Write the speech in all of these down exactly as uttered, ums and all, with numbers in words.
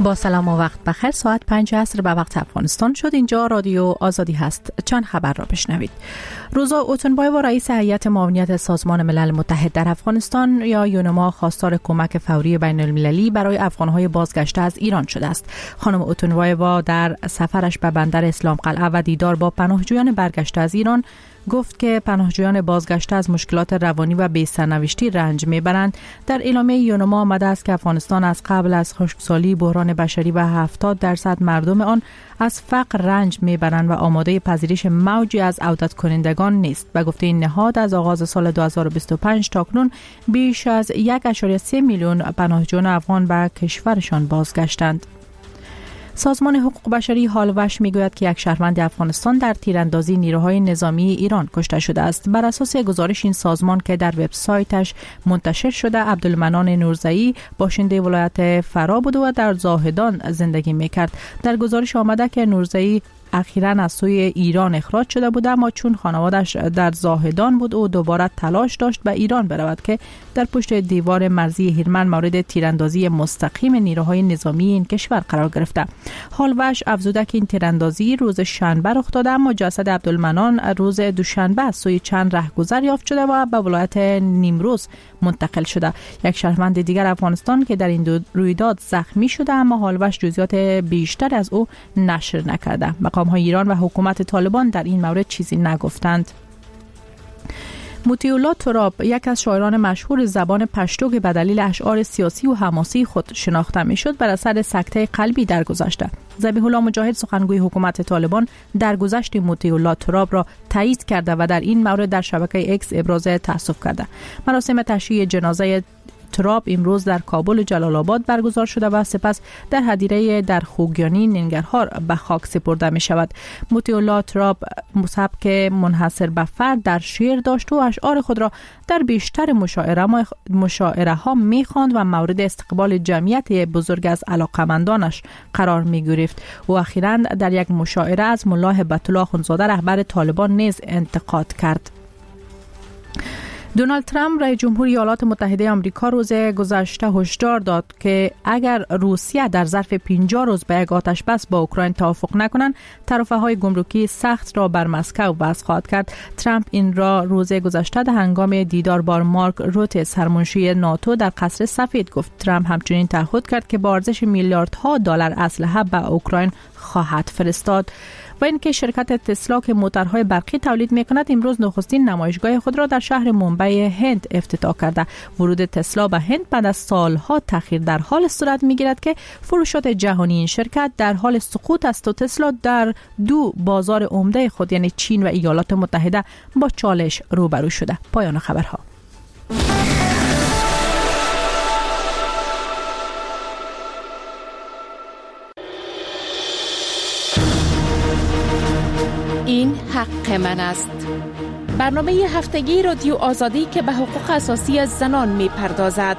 با سلام و وقت بخیر. ساعت پنج عصر به وقت افغانستان شد. اینجا رادیو آزادی هست. چند خبر را بشنوید. روزا اوتونبایوا رئیس هیئت معاونیت سازمان ملل متحد در افغانستان یا یونما خواستار کمک فوری بین المللی برای افغانهای بازگشته از ایران شده است. خانم اوتونبایوا در سفرش به بندر اسلام قلعه و دیدار با پناهجویان برگشته از ایران گفت که پناهجویان بازگشته از مشکلات روانی و بی‌سرنوشتی رنج میبرند. در اعلامیه یونما آمده است که افغانستان از قبل از خشکسالی، بحران بشری و هفتاد درصد مردم آن از فقر رنج میبرند و آماده پذیرش موجی از عودت کنندگان نیست. و گفته این نهاد از آغاز سال دو هزار و بیست و پنج تا اکنون بیش از یک ممیز سه میلیون پناهجویان افغان به کشورشان بازگشتند. سازمان حقوق بشری هالوش میگوید که یک شهروند افغانستان در تیراندازی نیروهای نظامی ایران کشته شده است. بر اساس گزارش این سازمان که در وبسایتش منتشر شده، عبدالمنان نورزئی باشنده ولایت فرا بود و در زاهدان زندگی میکرد. در گزارش آمده که نورزئی اخیراً از سوی ایران اخراج شده بود، اما چون خانوادش در زاهدان بود او دوباره تلاش داشت به ایران برود که در پشت دیوار مرزی هیرمن مورد تیراندازی مستقیم نیروهای نظامی این کشور قرار گرفته. هالوش افزوده که این تیراندازی روز شنبه رخ داده، اما جسد عبدالمنان روز دوشنبه از سوی چند رهگذر یافت شده و به ولایت نیمروز منتقل شده. یک شهروند دیگر افغانستان که در این رویداد زخمی شده، اما هالوش جزئیات بیشتر از او نشر نکرده. مقام‌های ایران و حکومت طالبان در این مورد چیزی نگفتند. موتیولا تراب، یک از شاعران مشهور زبان پشتو که به دلیل اشعار سیاسی و حماسی خود شناخته میشد، بر اثر سکته قلبی درگذشته. ذبیح الله مجاهد، سخنگوی حکومت طالبان، درگذشت موتیولا تراب را تایید کرده و در این مورد در شبکه اکس ابراز تأسف کرده. مراسم تشییع جنازه تراب امروز در کابل و جلال آباد برگزار شده و سپس در هدیره در خوگیانی ننگرهار به خاک سپرده می شود. موتیولا تراب سبک منحصر به فرد در شعر داشت و اشعار خود را در بیشتر مشاعره مشاعره ها می خواند و مورد استقبال جمعیت بزرگ از علاقمندانش قرار می گرفت. و اخیراً در یک مشاعره از ملا هبت الله اخوندزاده رهبر طالبان نیز انتقاد کرد. دونالد ترامپ رئیس جمهور ایالات متحده آمریکا روز گذشته هشدار داد که اگر روسیه در ظرف پنجاه روز به یک آتش بس با اوکراین توافق نکنند، ترفه‌های گمرکی سخت را بر مسکو وضع خواهد کرد. ترامپ این را روز گذشته در هنگام دیدار با مارک روته، سرمنشی ناتو، در قصر سفید گفت. ترامپ همچنین تعهد کرد که با ارزش میلیاردها دلار اسلحه به اوکراین خواهد فرستاد. و اینکه شرکت تسلا که موتورهای برقی تولید می‌کند امروز نخستین نمایشگاه خود را در شهر مومبای هند افتتاح کرده. ورود تسلا به هند بعد از سالها تأخیر در حال صورت می‌گیرد که فروشات جهانی این شرکت در حال سقوط است و تسلا در دو بازار عمده خود یعنی چین و ایالات متحده با چالش روبرو شده. پایان خبرها. این حق من است. برنامه هفتگی رادیو آزادی که به حقوق اساسی زنان می پردازد.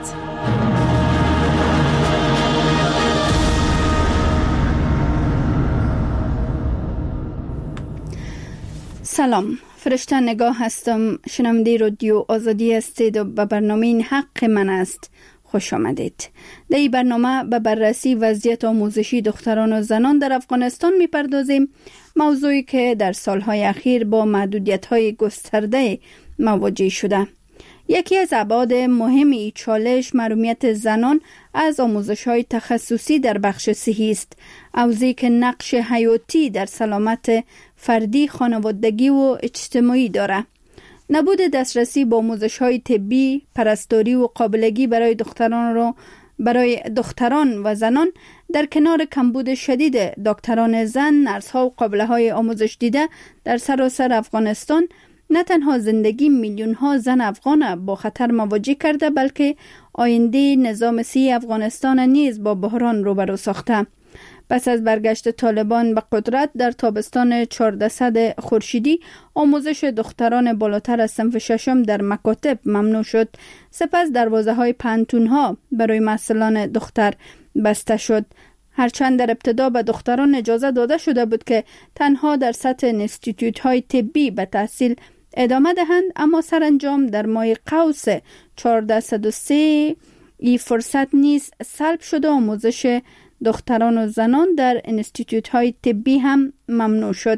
سلام، فرشته نگاه هستم. شنونده رادیو آزادی هستید و به برنامه این حق من است خوش آمدید. در این برنامه به بررسی وضعیت آموزشی دختران و زنان در افغانستان می‌پردازیم، موضوعی که در سالهای اخیر با محدودیت‌های گسترده مواجه شده. یکی از ابعاد مهم این چالش محرومیت زنان از آموزش‌های تخصصی در بخش صحی است، موضوعی که نقش حیاتی در سلامت فردی، خانوادگی و اجتماعی دارد. نبود دسترسی به آموزش‌های طبی، پرستاری و قابلگی برای دختران را برای دختران و زنان در کنار کمبود شدید دکتران زن، نرس‌ها و قابله‌های آموزش دیده در سراسر افغانستان نه تنها زندگی میلیون‌ها زن افغان با خطر مواجه کرده، بلکه آینده نظام صحی افغانستان نیز با بحران روبرو ساخته. پس از برگشت طالبان به قدرت در تابستان چهاردهصد خورشیدی، آموزش دختران بالاتر از صنف ششم در مکاتب ممنوع شد. سپس دروازه‌های پانتون‌ها برای محصلان دختر بسته شد. هرچند در ابتدا به دختران اجازه داده شده بود که تنها در سطح انستیتوت‌های طبی به تحصیل ادامه دهند، اما سرانجام در ماه قوس چهاردهصد و سه این فرصت نیز سلب شد و آموزش دختران و زنان در انستیتوت های طبی هم ممنوع شد.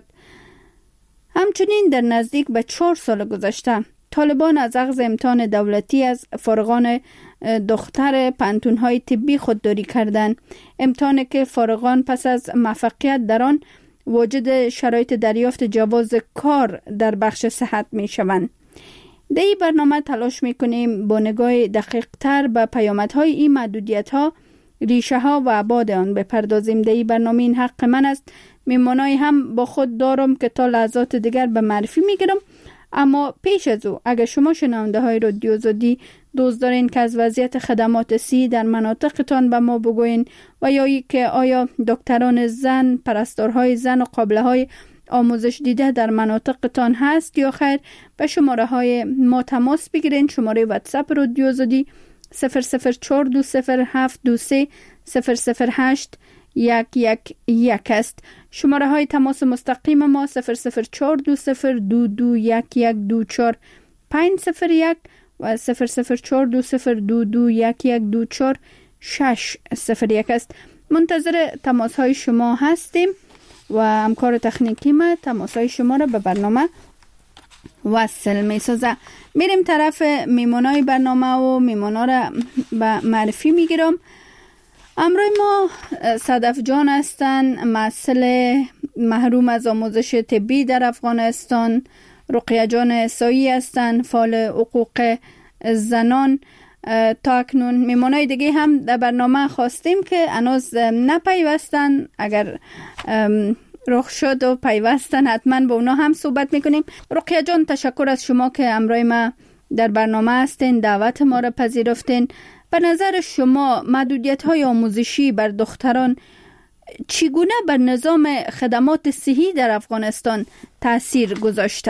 همچنین در نزدیک به چهار سال گذشته طالبان از اخذ امتحان دولتی از فارغان دختر پانتون های طبی خودداری کردند. امتحانی که فارغان پس از موفقیت در آن واجد شرایط دریافت جواز کار در بخش صحت می شوند. در این برنامه تلاش می کنیم با نگاه دقیق تر به پیامدهای این محدودیت ها، ریشه ها و ابعاد آن بپردازیم. در این برنامه این حق من است. میمانای هم با خود دارم که تا لحظات دیگر به معرفی می گیرم. اما پیش از او اگر شما شنونده های رادیو آزادی دوست دارین که از وضعیت خدمات صحی در مناطقتان به ما بگوین و یا ای که آیا دکتران زن، پرستارهای زن و قابله های آموزش دیده در مناطقتان هست یا خیر، به شماره های ما تماس بگیرین. شماره واتساپ رادیو آزادی صفر صفر چهار دو صفر هفت دو سه صفر صفر هشت یک یک یک است. شماره های تماس مستقیم ما صفر صفر چهار دو صفر دو دو یک یک دو چهار پنج صفر یک و صفر صفر چهار دو صفر دو دو یک یک دو چهار شش صفر یک است. منتظر تماس های شما هستیم و همکار تکنیکی ما تماس های شما را به برنامه وصل می سازه. میریم طرف میمانای برنامه و میمانا را به معرفی میگیرم. امروی ما صدف جان هستن، مسئله محروم از آموزش طبی در افغانستان. رقیه جان احسایی هستن، فعال حقوق زنان. تا اکنون میمانای دیگه هم در برنامه خواستیم که هنوز نپیوستن، اگر رخ شد و پیوستن حتما با اونا هم صحبت میکنیم. رقیه جان تشکر از شما که امروی ما در برنامه هستین، دعوت ما را پذیرفتین. به نظر شما محدودیت های آموزشی بر دختران چگونه بر نظام خدمات صحی در افغانستان تاثیر گذاشته؟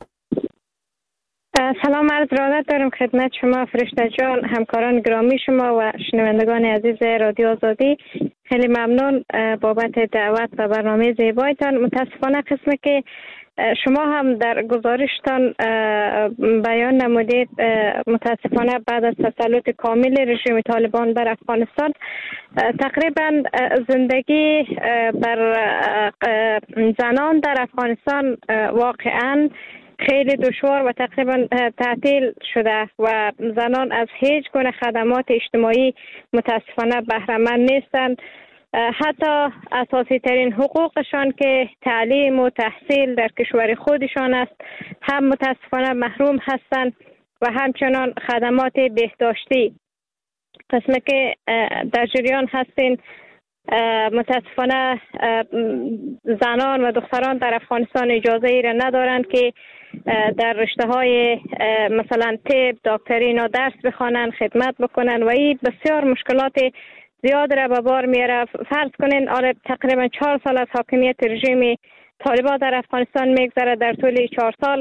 سلام عرض ارادت دارم خدمت شما فرشته جان، همکاران گرامی شما و شنوندگان عزیز رادیو آزادی. خیلی ممنون بابت دعوت و برنامه زیبایتان. متاسفانه قسمی که شما هم در گزارشتان بیان نمودید، متاسفانه بعد از تسلط کامل رژیم طالبان بر افغانستان تقریبا زندگی بر زنان در افغانستان واقعا خیلی دشوار و تقریبا تعطیل شده و زنان از هیچ گونه خدمات اجتماعی متاسفانه بهره مند نیستند. حتی اساسی ترین حقوقشان که تعلیم و تحصیل در کشور خودشان است هم متاسفانه محروم هستند و همچنان خدمات بهداشتی. قسمی که در جریان هستین، متاسفانه زنان و دختران در افغانستان اجازه ای را ندارند که در رشته های مثلا طب، دکتری اینا درس بخوانند، خدمت بکنند و این بسیار مشکلات زیاد را به بار میاره. فرض کنین آره تقریبا چهار سال از حاکمیت رژیم طالبان در افغانستان میگذره. در طول چهار سال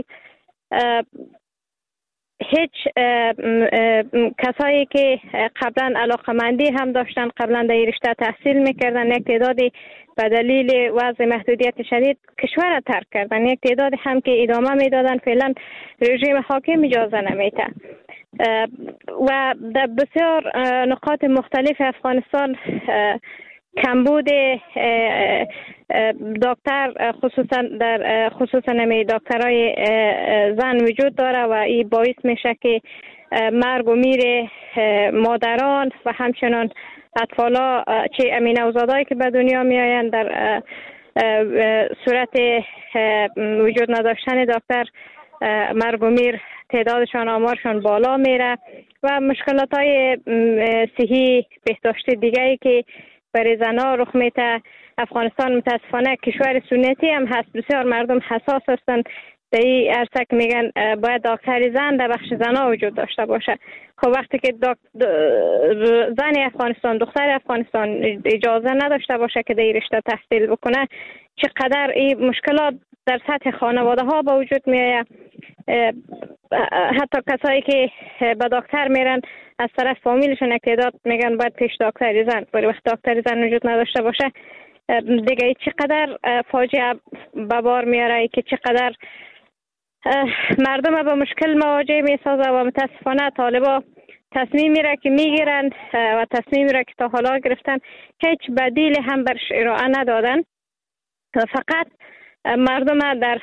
هیچ کسایی که قبلا علاقمندی هم داشتن، قبلا در رشته تحصیل میکردن، یک تعدادی به دلیل وضع محدودیت شدید کشور را ترک کردن، یک تعداد هم که ادامه میدادن. فعلا رژیم حاکم اجازه نمیده و در بسیار نقاط مختلف افغانستان کمبود دکتر خصوصا در خصوصا نمی دکترای زن وجود داره و این باعث میشه که مرگ و میر مادران و همچنان اطفالا چه امین اوزادایی که به دنیا می آیند در صورت وجود نداشتن دکتر مرگ و میر تعدادشان آمارشان بالا میره و مشکلات های صحی بهداشتی دیگه ای که برای زنها رخ میده. افغانستان متاسفانه کشور سنتی هم هست، بسیار مردم حساس هستند. در این عرصه که میگن باید دکتر زن در بخش زنها وجود داشته باشه. خب وقتی که زن افغانستان، دختر افغانستان اجازه نداشته باشه که در این رشته تحصیل بکنه، چقدر این مشکلات در سطح خانواده ها با وجود میایه. حتی کسایی که به دکتر میرن از طرف فامیلشون یک تعداد میگن باید پیش دکتر زن، ولی وقت دکتر زن وجود نداشته باشه دیگه چقدر فاجعه به بار میاره که چقدر مردم به مشکل مواجه میسازه و متاسفانه طالبا تصمیمی را که میگیرن و تصمیمی را که تا حالا گرفتن هیچ بدیل هم برش ارائه ندادن. فقط مردم در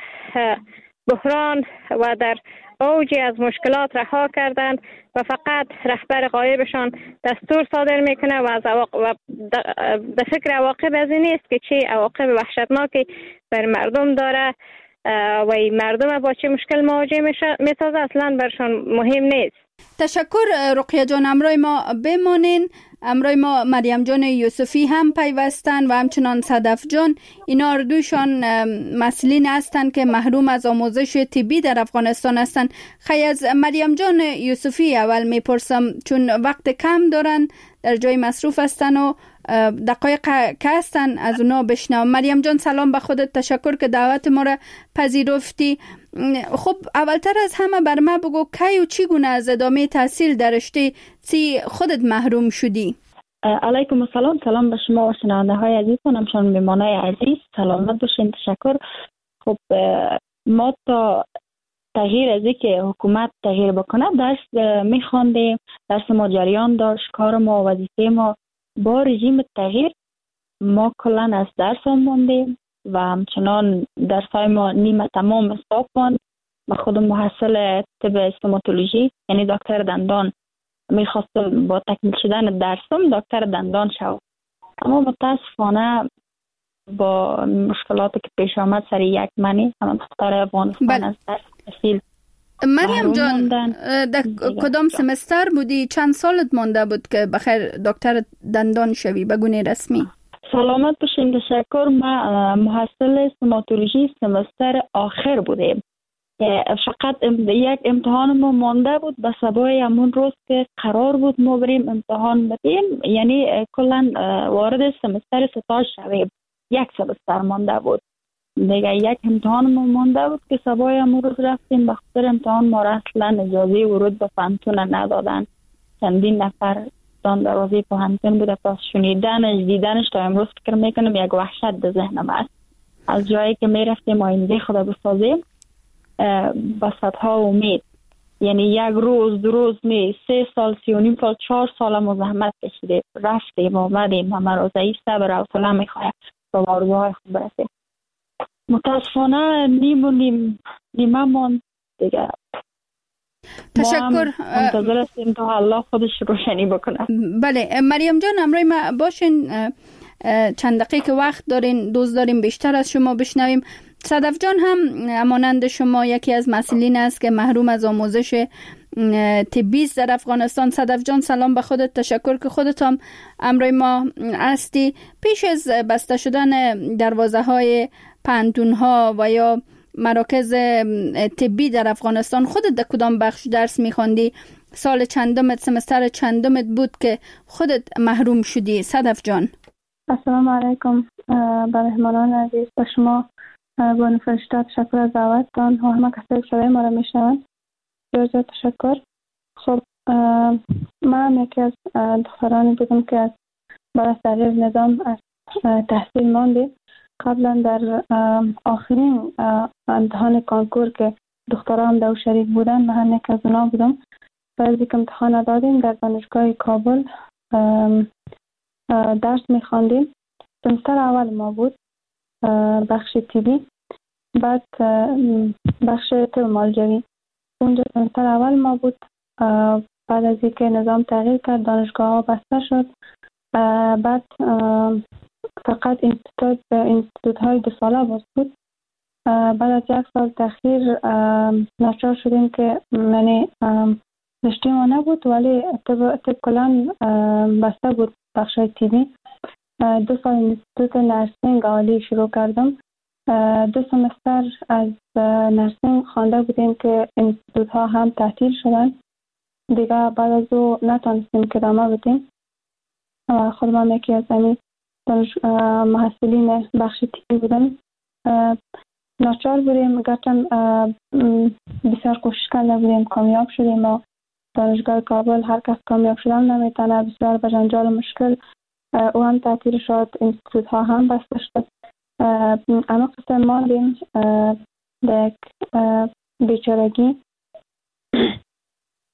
بحران و در اوجی از مشکلات رها کردند و فقط رهبر غایبشان دستور صادر میکنه و از و در فکر عواقب از این نیست که چه عواقب وحشتناکی بر مردم داره و این مردم با چه مشکل مواجه میسازه اصلا برشان مهم نیست. تشکر رقیه جان. امروی ما بمانین. امروی ما مریم جان یوسفی هم پیوستن و همچنان صدف جان. اینا دوشان مسئولین هستند که محروم از آموزش طبی در افغانستان هستند. خیلی از مریم جان یوسفی اول میپرسم، چون وقت کم دارن، در جای مصروف هستن و دقایق که هستن از اونا بشنوم. مریم جان سلام به خودت، تشکر که دعوت ما را پذیرفتی. خب اولتر از همه بر ما بگو کی و چگونه از ادامه تحصیل در رشته سی خودت محروم شدی؟ علیکم السلام. سلام به شما و شنونده های عزیزم، همچنان میمانای عزیز، سلامت باشین. تشکر. خب ما تا تغییر از که حکومت تغییر بکنه درس میخواندیم، درس ما جریان داشت، کار ما و وظیفه ما. با رژیم تغییر ما کلن از درس ماندیم و همچنان درس های ما نیمه تمام حساب ماند. ما خودم محصل طب استوماتولوژی یعنی دکتر دندان میخواستم با تکمیل شدن درسم دکتر دندان شوم، اما متاسفانه با مشکلاتی که پیش آمد سر یک منی همه دختر افغانستان بل. از درس تحصیل مریم جان در کدام سمستر بودی؟ چند سالت مانده بود که بخیر دکتر دندان شوی بگونه رسمی؟ سلامت باشین. تشکر. ما محصل استوماتولوژی سمستر آخر بودیم. فقط یک امتحان ما مانده بود به سبای همون روز که قرار بود ما بریم امتحان بدیم، یعنی کلا وارد سمستر ستاش شویم. یک سمستر مانده بود دیگه، یک امتحان ما مانده بود که سبای همون روز رفتیم. بخاطر امتحان ما را اصلا اجازه ورود به پانتون ندادن. چندین نفر دان دروازه پانتون بوده، پس شنیدنش دیدنش تا امروز فکر میکنم یک وحشت در ذهنم است. از جایی که میرفتیم آینده خدا بسازیم با صدها امید، یعنی یک روز دو روز می سه سال سی و نیم سال چهار سال مزاحمت کشیده، رفتیم آمدیم، همه روزه صبر و حوصله میخوایم تا آرزوهای خود برسیم. متاسفانه نیم و نیم نیمه ماند دیگه. تشکر. منتظر هستیم تا الله خودش روشنی بکنه. بله مریم جان، امروی ما باشین چند دقیقه وقت دارین، دوست داریم بیشتر از شما بشنویم. صدف جان هم همانند شما یکی از مسئولین است که محروم از آموزش طبی در افغانستان. صدف جان سلام به خودت، تشکر که خودت هم امروی ما هستی. پیش از بسته شدن دروازه های پانتون ها و یا مراکز طبی در افغانستان خودت در کدام بخش درس میخواندی؟ سال چندمت، سمستر چندمت بود که خودت محروم شدی؟ صدف جان السلام علیکم. به مهمانان عزیز، به شما با نفرشته تشکر از دعوتتان و همه کسایی که صدای ما را میشنوند بسیار تشکر. خب من یکی از دخترانی بودم که از برای تغییر نظام از تحصیل ماندیم. قبلا در آخرین امتحان کانکور که دختران در شریک بودن من یک از اونا بودم. بعد که امتحان دادیم در دانشگاه کابل درس میخواندیم. سمستر اول ما بود بخش طبی، بعد بخش طب مالجوی. اونجا سمستر اول ما بود. بعد از اینکه نظام تغییر کرد دانشگاه ها بسته شد. بعد فقط اینستیتوت اینستیتوت های دو ساله باز بود. بعد از یک سال تأخیر ناچار شدیم که یعنی رشته ما نبود ولی طب طب کلان بسته بود بخش طبی. دو سال اینستیتوت نرسینگ عالی شروع کردم. دو سمستر از نرسینگ خوانده بودیم که اینستیتوت ها هم تعطیل شدن دیگه. بعد از او نتونستیم که ادامه بدیم. خودم یکی از همین محصلین بخش طبی بودم. ناچار بودیم، گرچه بسیار کوشش کرده بودیم، کامیاب شدیم و دانشگاه کابل هر کس کامیاب شدن نمیتونه، بسیار به جنجال مشکل او هم تعطیل شد، اینستیتوت ها هم بسته شد. اما قسم ماندیم در یک بیچارگی.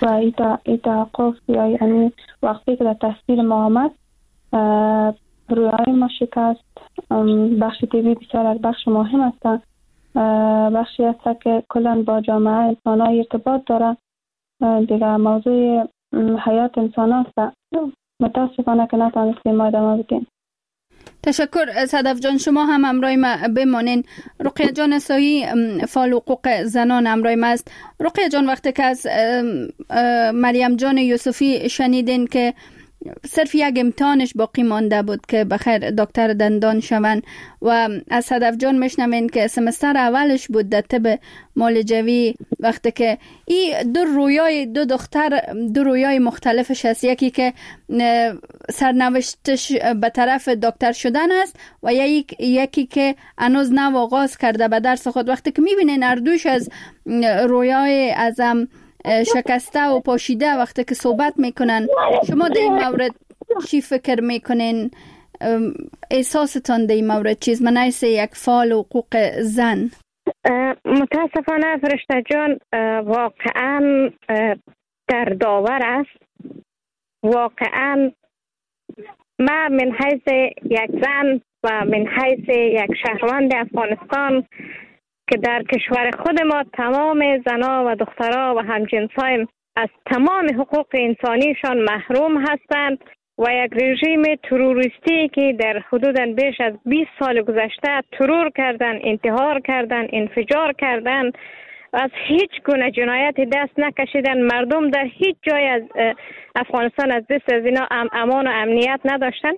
و این توقف یا یعنی وقتی که در تحصیل ما آمد رویای ما شکست. بخش تیوی بسیار از بخش مهم است، بخشی است که کلن با جامعه انسان ها ارتباط داره، دیگه موضوع حیات انسان است. متاسفانه که نتانستیم ما ادامه بدیم. تشکر صدف جان، شما هم همراه ما بمانین. رقیه جان اسایی فعال حقوق زنان همراه ما است. رقیه جان، وقتی که از مریم جان یوسفی شنیدین که صرف یک امتحانش باقی مانده بود که بخیر دکتر دندان شون و از صدف جان میشنوین که سمستر اولش بود در طب معالجوی، وقتی که این دو رویای دو دختر دو رویای مختلفش هست، یکی که سرنوشتش به طرف دکتر شدن است و یکی که هنوز نو آغاز کرده به درس خود. وقتی که میبینین اردوش از رویای ازم شکسته و پاشیده وقتی که صحبت میکنن، شما در این مورد چی فکر میکنین؟ احساستان در این مورد چیز؟ من ایسه یک فعال حقوق زن. متاسفانه فرشته جان واقعا در داور است. واقعا ما من حیث یک زن و من حیث یک شهروند افغانستان که در کشور خود ما تمام زنها و دخترها و همجنسایم از تمام حقوق انسانیشان محروم هستند و یک رژیم تروریستی که در حدود بیش از بیست سال گذشته ترور کردن، انتحار کردن، انفجار کردن، از هیچ گونه جنایت دست نکشیدن. مردم در هیچ جای از افغانستان از دست از اینا امان و امنیت نداشتن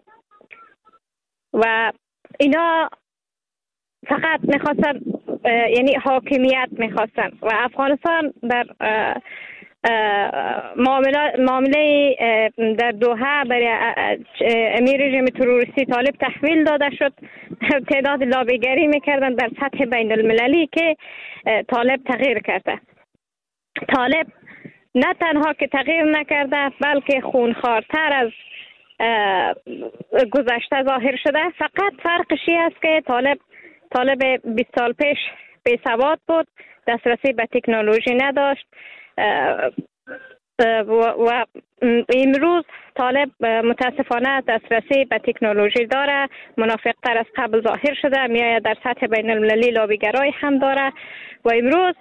و اینا فقط میخواستن یعنی حاکمیت میخواستن و افغانستان در معامله معامله در دوحه برای امیر رژیم تروریستی طالب تحویل داده شد. تعداد لابیگری میکردن در سطح بین المللی که طالب تغییر کرده. طالب نه تنها که تغییر نکرده بلکه خونخوارتر از گذشته ظاهر شده. فقط فرقشی است که طالب طالب بیست سال پیش بی سواد بود، دسترسی به تکنولوژی نداشت و امروز طالب متاسفانه دسترسی به تکنولوژی داره، منافق‌تر از قبل ظاهر شده، میآید در سطح بین المللی لابیگرای هم داره و امروز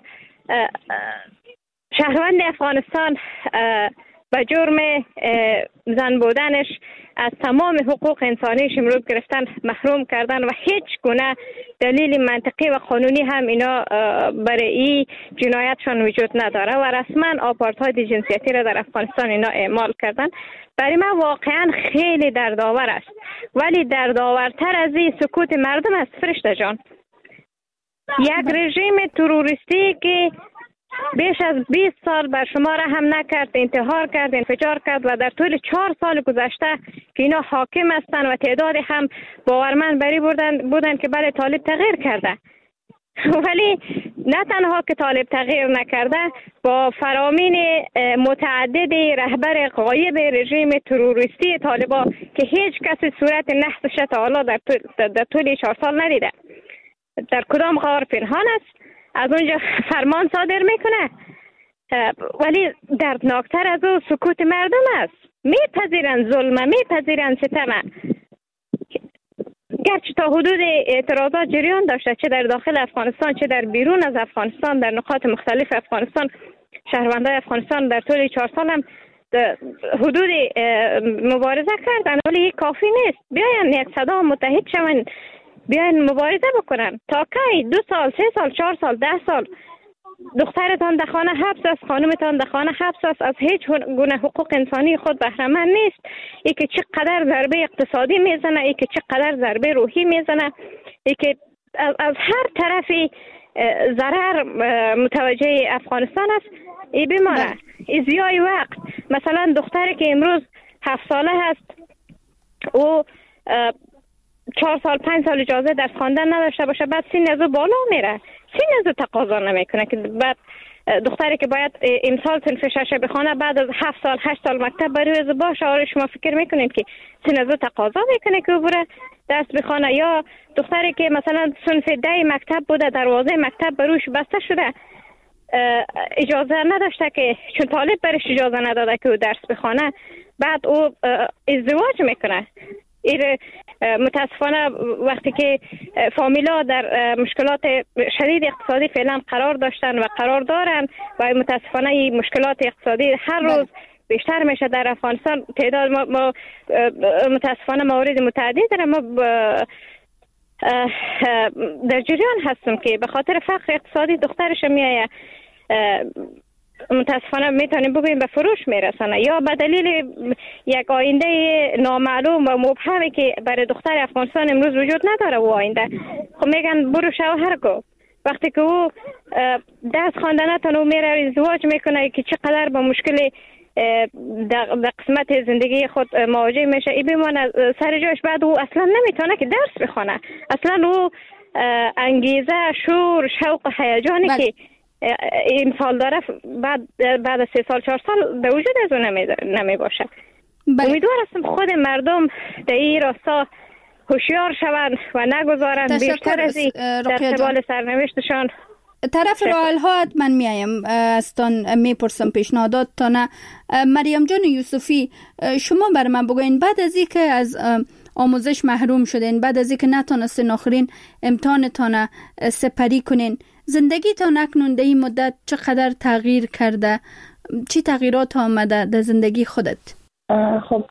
شهروند افغانستان به جرم زن بودنش از تمام حقوق انسانیش امروز گرفتن، محروم کردن و هیچ گونه دلیل منطقی و قانونی هم اینا برای این جنایتشان وجود نداره و رسما آپارتاید جنسیتی را در افغانستان اینا اعمال کردن. برای من واقعا خیلی دردآور است، ولی دردآورتر از این سکوت مردم است فرشته جان. یک رژیم تروریستی که بیش از بیست سال بر شما رحم نکرد، انتحار کرد، انفجار کرد و در طول چهار سال گذشته که اینا حاکم هستند و تعداد هم باورمند بری بودن بودن که بله طالب تغییر کرده، ولی نه تنها که طالب تغییر نکرده، با فرامین متعدد رهبر غایب رژیم تروریستی طالبا که هیچ کسی صورت نحسش تا حالا در طول, در طول چهار سال ندیده، در کدام غار پنهان است، از اونجا فرمان صادر میکنه، ولی دردناکتر از او سکوت مردم است. میپذیرن ظلم، میپذیرن ستم، گرچه تا حدود اعتراضات جریان داشته، چه در داخل افغانستان چه در بیرون از افغانستان، در نقاط مختلف افغانستان. شهروندان افغانستان در طول چهار سال هم حدود مبارزه کردن، ولی کافی نیست. بیاین یک صدا متحد شون، بیاین مبارزه بکنن. تا کی؟ دو سال، سه سال، چهار سال، ده سال دخترتان در خانه حبس است، خانمتان در خانه حبس است، از هیچ گونه حقوق انسانی خود بهره مند نیست. ای که چقدر ضربه اقتصادی میزنه، ای که چقدر ضربه روحی میزنه، ای که از, از هر طرفی ضرر متوجه افغانستان است. ای بیماره، ای ضیاع وقت. مثلا دختری که امروز هفت ساله هست او چهار سال پنج سال اجازه درس خواندن نداشته باشه، بعد سین از او بالا میره، سین از او تقاضا نمیکنه که بعد دختری که باید امسال صنف شش بخونه بعد از هفت سال هشت سال مکتب بروی از باشه. آره شما فکر میکنید که سین از او تقاضا میکنه که او بره درس بخونه؟ یا دختری که مثلا صنف ده مکتب بوده، دروازه مکتب بروش بسته شده، اجازه نداشته که چون طالب برش اجازه نداده که او درس بخونه، بعد او ازدواج میکنه. این متاسفانه وقتی که فامیلا در مشکلات شدید اقتصادی فعلا قرار داشتن و قرار دارن و متاسفانه این مشکلات اقتصادی هر روز بیشتر میشه در افغانستان. تعداد ما, ما متاسفانه موارد متعدد داره. ما در جریان هستم که به خاطر فقر اقتصادی دخترش میایه متاسفانه میتونیم بگوییم به فروش میرسانه، یا به دلیل یک آینده نامعلوم و مبهمی که برای دختر افغانستان امروز وجود نداره. و آینده خب میگن برو شوهر کو. وقتی که او دست خواندن نتونه میره ازدواج میکنه که چقدر با مشکل در قسمت زندگی خود مواجه میشه، ای بمانه سر جایش. بعد او اصلا نمیتونه که درس بخونه. اصلا او انگیزه، شور، شوق و هیجانی بله. که این سال داره بعد بعد از سه سال چهار سال به وجود از اون نمی, نمی باشه. بله. امیدوار هستم خود مردم در این راستا هوشیار شوند و نگذارن بیشتر از این در قبال سرنوشتشان. طرف راه ها حتما میایم استان میپرسم پیشنهاداتتان. مریم جان یوسفی، شما بر من بگوین بعد از اینکه از آموزش محروم شدین، بعد از اینکه نتونستین آخرین امتحانتان سپری کنین، زندگیتان اکنون در این مدت چقدر تغییر کرده؟ چی تغییرات آمده در زندگی خودت؟ خب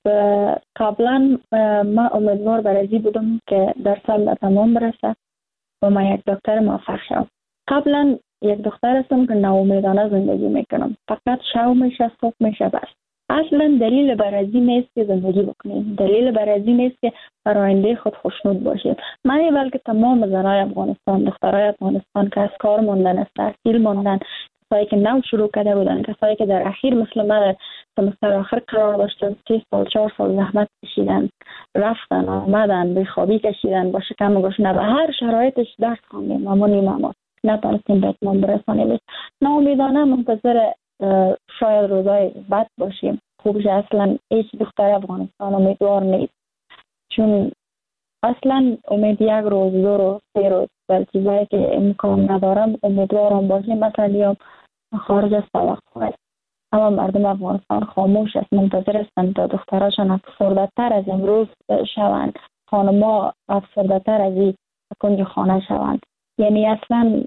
قبلا من امیدوار برای بودم که در سال تمام برسه و من یک دکتر موفق شم. قبلا یک دختر هستم که ناامیدانه زندگی میکنم، فقط شو میشه صبح میشه بس. اصلا دلیل برازی نیست که زندگی بکنیم، دلیل برازی نیست که بر آینده خود خوشنود باشیم. من بلکه تمام زنای افغانستان، دخترای افغانستان که از کار موندن، از تحصیل موندن، کسایی که نو شروع کرده بودن، کسایی که در اخیر مثل من در سمستر آخر قرار داشتن، سه سال چهار سال زحمت کشیدن، رفتن آمدن، بیخوابی کشیدن، با شکم گشنه، به هر شرایطش درس خواندیم، اما نیمه نتونستیم به اتمام برسانیم. ناامیدانه منتظر شاید روزای بد باشیم. خوبش اصلا هیچ دختر افغانستان امیدوار نیست، چون اصلا امید یک روز، دو روز، سه روز بر چیزایی که امکان ندارم امیدوارم باشیم. مثلا یا خارج از توقع، اما مردم افغانستان خاموش است، منتظر هستند تا دختراشان افسرده تر از امروز شوند، خانما افسرده تر از این کنج خانه شوند. یعنی اصلا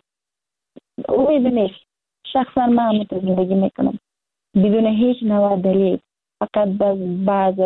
امید نیست. شخصا من همون زندگی میکنم بدون هیچ نوع دلیل. فقط بعض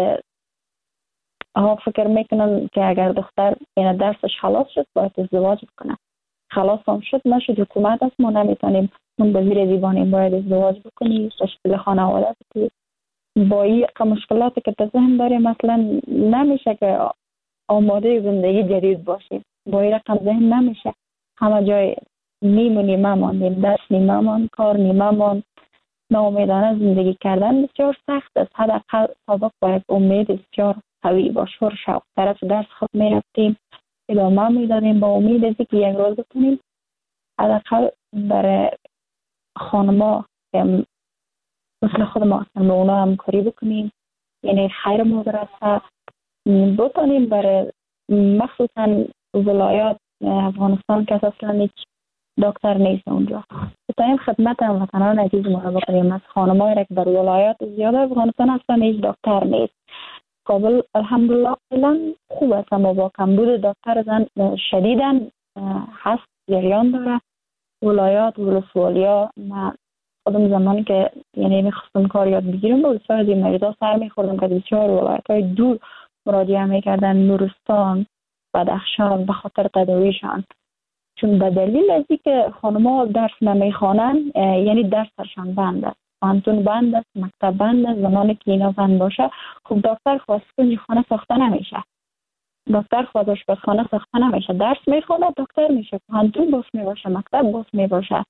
ها فکر میکنم که اگر دختر این درسش خلاص شد باید ازدواج کنه. خلاص هم شد نشد، حکومت است، ما نمیتونیم اون به زیر دیوانیم، باید ازدواج بکنی، تشکیل خانواده بکنی. با این مشکلاتی که به ذهن داریم مثلا نمیشه که آماده زندگی جدید باشیم. با این رقم ذهن نمیشه. همه جای نیم و نیمه ماندیم، دست نیمه ماند، کار نیمه ماند. ناامیدانه زندگی کردن بسیار سخت است. حداقل سابق باید امید بسیار قوی با شور شوق طرف درس خود میرفتیم، ادامه میدادیم با امید از که یک روز بتونیم حداقل برای خانما که مثل خود ما هستن به اونا همکاری بکنیم، یعنی خیر ما برسه بتونیم برای مخصوصا ولایات افغانستان که اصلا هیچ دکتر نیست اونجا، بتونیم خدمت هموطنان عزیز ما رو بکنیم. از خانم‌های را که در ولایات زیاد افغانستان اصلا هیچ دکتر نیست. کابل الحمدلله فعلا خوب است، اما با کمبود دکتر زن شدیداً هست، جریان داره. ولایات ولسوالیا ما خودم زمانی که یعنی میخواستم کار یاد بگیرم با بسیار از این مریضا سر میخوردم که بسیار ولایت‌های دور مراجعه میکردن، نورستان، بدخشان، به خاطر تداویشان. چون به دلیل از اینکه خانم‌ها درس نمیخوانن یعنی درسشان بند است، پانتون بند است، مکتب بند است. زمانی که اینا بند باشه خب دکتر خواست کنج خانه ساخته نمیشه، دکتر خواست آشپزخانه ساخته نمیشه، درس میخونه دکتر میشه، پانتون باز میباشه، مکتب باز میباشه.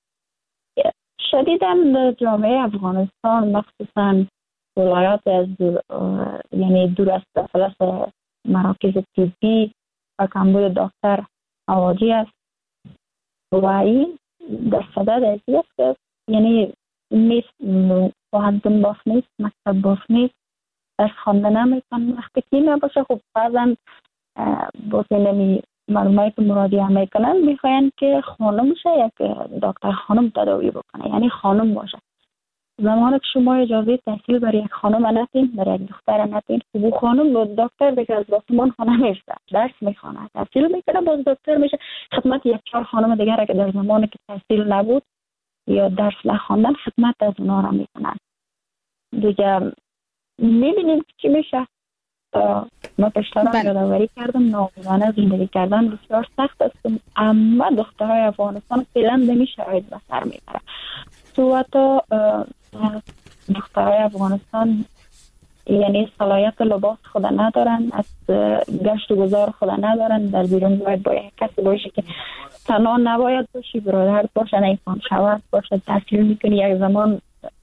شدیداً در جامعه افغانستان مخصوصاً ولایات از دور یعنی دور از دفلس مراکز طبی و کمبود دکتر مواجه است و این در صدد ازی است که یعنی نیست، پانتون باز نیست، مکتب باز نیست، درس خوانده نمیتون. وقتی که نباشه خب بعضا باز نمی معلوماتی که مراجعه میکنن میخواین که خانم شه یا که دکتر خانم تداوی بکنه، یعنی خانم باشه. زمانی که شما اجازه تحصیل برای یک خانم ندین، برای یک دختر ندین، خب خانم دکتر دیگه از آسمان خانه میشه، درس میخونه، تحصیل میکنه، باز دکتر میشه، خدمت یک چهار خانم دیگر که در زمانی که تحصیل نبود یا درس نخواندن خدمت از اونا را میکنن دیگه. میبینیم چی میشه. ما پشتران یادآوری کردم ناقصانه زندگی کردن بسیار سخت است، اما دخترهای افغانستان فعلا به شرایط به سر میبره. تو حتی دخترهای افغانستان یعنی صلاحیت لباس خود ندارن، از گشت و گذار خود ندارن، در بیرون باید باید کسی باشه که تنها نباید باشی، برادر باشه، نیفان شود باشه، تحصیل میکنی. یک زمان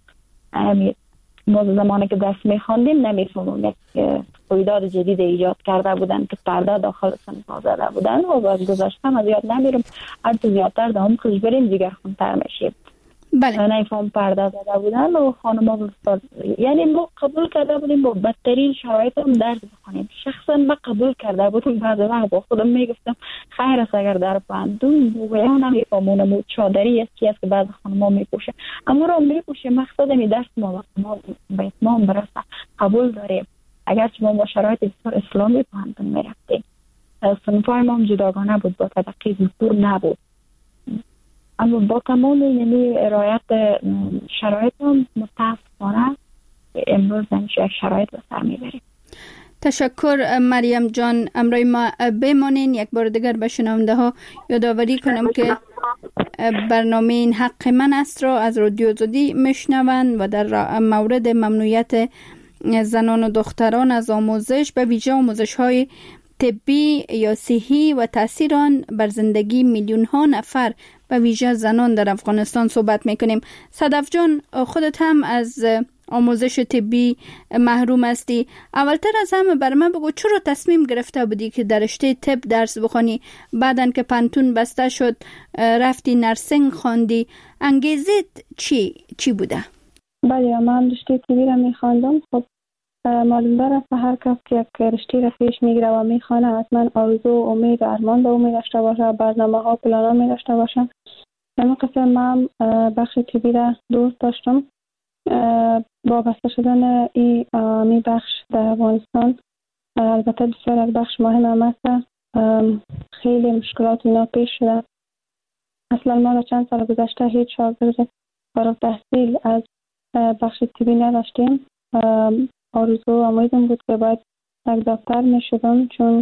ما زمانی که درس میخواندیم نمیفهمم یک رویداد جدید ایجاد کرده بودن که پرده داخل صنف زده بودن و باز گذاشتم از یاد نمیرم، هرچه زیادتر در هم خوش بریم دیگر خونتر میشیم. بله. نیفهم پرده زده بودن و خانم ها بستاد. یعنی ما قبول کرده بودیم با بدترین شرایط هم درس بخونیم. شخصا ما قبول کرده بودیم، بعد وقت با خودم میگفتم خیر است اگر در پاندون بگویم نمیفهمونم و چادری است که بعض خانم ها میپوشه، اما رو میپوشه. مقصد می درس ما ما به اتمام برسه قبول داریم. اگر ما با شرایط بسیار اسلامی پاندون میرفتیم، صنفای ما هم جداگانه بود، با طبقه دستور نبود، اما با تمام یعنی رعایت شرایط هم متاسفانه امروز یک شرایط به سر میبریم. تشکر مریم جان. امروی ما بمانین. یک بار دیگر به شنونده ها یادآوری کنم که برنامه این حق من است را از رادیو آزادی میشنوند و در مورد ممنوعیت زنان و دختران از آموزش، به ویژه آموزش های طبی یا صحی و تاثیر آن بر زندگی میلیون ها نفر به ویژه زنان در افغانستان صحبت میکنیم. صدف جان، خودت هم از آموزش طبی محروم هستی. اولتر از همه بر من بگو چرا تصمیم گرفته بودی که در رشته طب درس بخونی؟ بعدن که پانتون بسته شد رفتی نرسینگ خواندی، انگیزت چی چی بوده؟ بله، من رشته طبی را میخواندم. خب معلوم داره هر کس که یک رشته را پیش میگیره و میخوانه حتما آرزو و امید و ارمان به او میداشته باشه، برنامه ها و پلان ها میداشته باشه. اما قسم من بخش طبی را دوست داشتم. با بسته شدن این می بخش در افغانستان البته بسیار از بخش مهم هم است، خیلی مشکلات اینا پیش شده. اصلا ما در چند سال گذشته هیچ شاگرد فارغ التحصیل از بخش طبی نداشتیم. آرزو و امیدم بود که باید یک دکتر می شدم، چون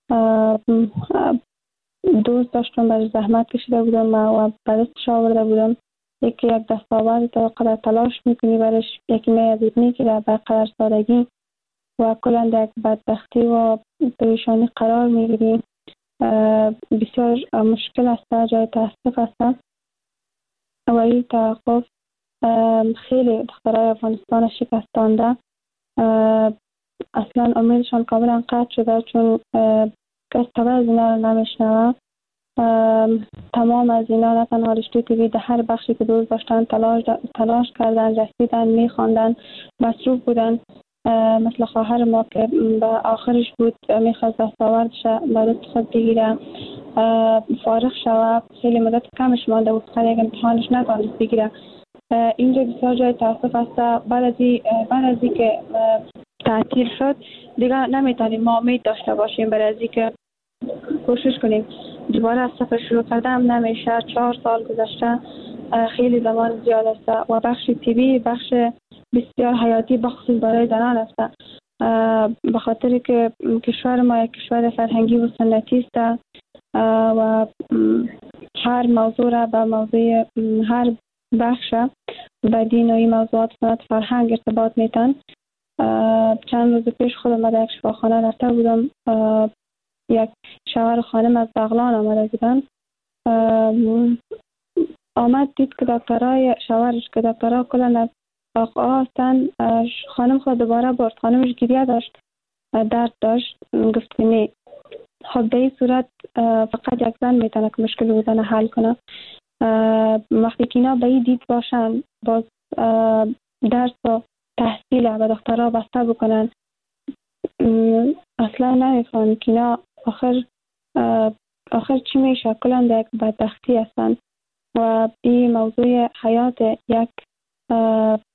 دوست داشتم، برای زحمت کشیده بودم و برستش آورده بودم. یکی یک دستاورد تا قدر تلاش میکنی برش، یکی می ازید میگیره به قدر سادگی و کلا در بدبختی و پریشانی قرار میگیری. بسیار مشکل است، جای تاسف است و این توقف خیلی دخترای افغانستان شکستانده. اصلا امیدشان کاملا قطع شده، چون کس خبر از اینا رو نمیشنوه. تمام از اینا نه تنها رشته طبی در هر بخشی که دوست داشتن تلاش تلاش کردن، رسیدن، میخواندن، مصروف بودن. مثل خواهر ما که به آخرش بود میخواست دستاوردش برای خود بگیره، فارغ شود، خیلی مدت کمش مانده بود، خیلی یک امتحانش نتوانست بگیره. اینجا بسیار جای تاسف است. بعد از بعد از اینکه تعطیل شد دیگه نمیتونیم ما امید داشته باشیم برای از اینکه کوشش کنیم دوباره از صفر شروع کردم نمیشه. چهار سال گذشته، خیلی زمان زیاد است و بخش طبی بخش بسیار حیاتی بخصوص برای زنان است، به خاطر که کشور ما یک کشور فرهنگی و سنتی است و هر موضوع را به موضوع هر بخش به دین و این موضوعات سنت فرهنگ ارتباط میتن. چند روز پیش خودم در یک شفاخانه رفته بودم، یک شوهر خانم از بغلان آمده بودن. آمد دید که دکترای شوهرش که دکترها کلن از آقا هستن، خانم خود دوباره برد. خانمش گریه داشت، درد داشت، گفت نه. خب به این صورت فقط یک زن میتونه که مشکل رو زن حل کنه. وقتی که اینا به این دید باشن، باز درس و تحصیل و دکترها بسته بکنن، اصلا نمیفهمم که اینا آخر آخر چی میشه؟ کلا در یک بدبختی هستند و این موضوع حیات یک